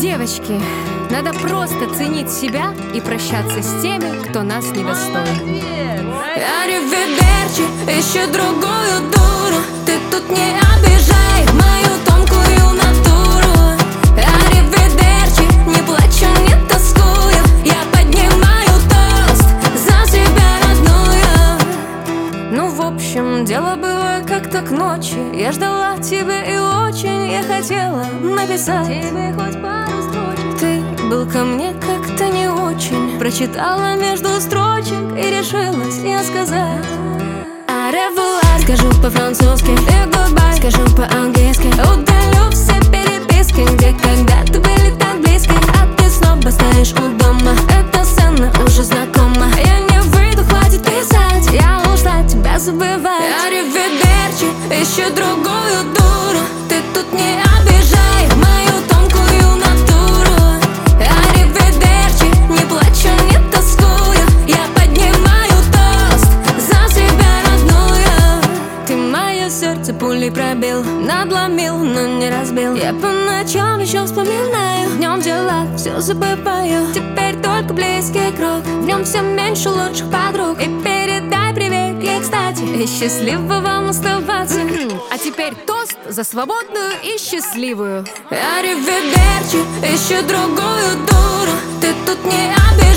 Девочки, надо просто ценить себя и прощаться с теми, кто нас недостоин. Аривидерчи, ищу другую дуру. Ты тут не обижай мою тонкую натуру. Аривидерчи, не плачу, не тоскую. Я поднимаю тост за себя родную. Ну, в общем, дело было как-то к ночи. Я ждала тебя и очень я хотела написать тебе хоть пару строчек. Ты был ко мне как-то не очень. Прочитала между строчек и решилась я сказать Au revoir, скажу по-французски, и goodbye, скажу по-английски. удалю все переписки, где когда-то были так близки. А ты снова стоишь у дома. Эта сцена уже знакома. Я не выйду, хватит писать. Я ушла тебя забывать. Аривидерчи, ищу другую дуру. Ты тут не обижай мою тонкую натуру. Аривидерчи, не плачу, не тоскую. Я поднимаю тост за себя родную. Ты мое сердце пулей пробил, Надломил, но не разбил. я по ночам еще вспоминаю. Днем дела, все забываю. Теперь только близкий круг, В нем все меньше лучших подруг. и передай привет ей, кстати. И счастливо вам оставаться. А теперь тост за свободную и счастливую. Аривидерчи, ищу другую дуру. Ты тут не обижай